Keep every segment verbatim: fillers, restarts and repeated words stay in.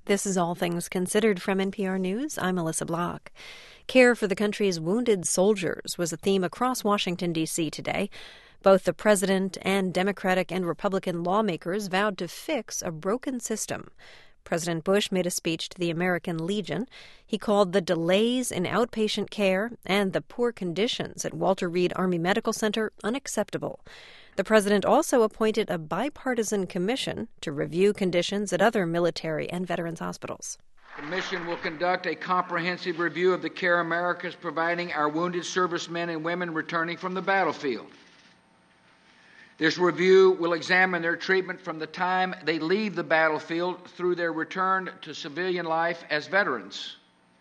This is All Things Considered from N P R News. I'm Melissa Block. Care for the country's wounded soldiers was a theme across Washington, D C today. Both the president and Democratic and Republican lawmakers vowed to fix a broken system. President Bush made a speech to the American Legion. He called the delays in outpatient care and the poor conditions at Walter Reed Army Medical Center unacceptable. The president also appointed a bipartisan commission to review conditions at other military and veterans hospitals. The commission will conduct a comprehensive review of the care America is providing our wounded servicemen and women returning from the battlefield. This review will examine their treatment from the time they leave the battlefield through their return to civilian life as veterans,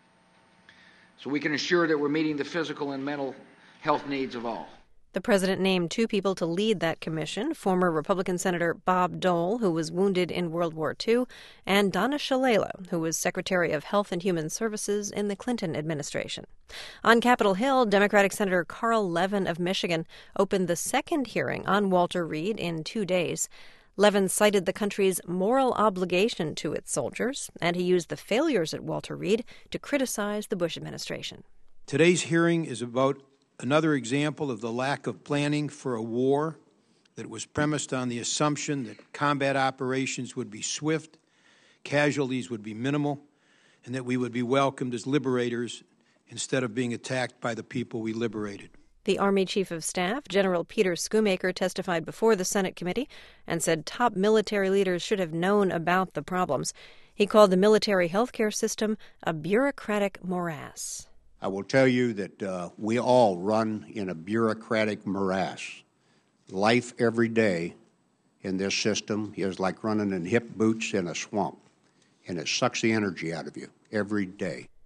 so we can ensure that we're meeting the physical and mental health needs of all. The president named two people to lead that commission, former Republican Senator Bob Dole, who was wounded in World War Two, and Donna Shalala, who was Secretary of Health and Human Services in the Clinton administration. On Capitol Hill, Democratic Senator Carl Levin of Michigan opened the second hearing on Walter Reed in two days. Levin cited the country's moral obligation to its soldiers, and he used the failures at Walter Reed to criticize the Bush administration. Today's hearing is about another example of the lack of planning for a war that was premised on the assumption that combat operations would be swift, casualties would be minimal, and that we would be welcomed as liberators instead of being attacked by the people we liberated. The Army Chief of Staff, General Peter Schoomaker, testified before the Senate committee and said top military leaders should have known about the problems. He called the military health care system a bureaucratic morass. I will tell you that uh, we all run in a bureaucratic morass. Life every day in this system is like running in hip boots in a swamp, and it sucks the energy out of you every day.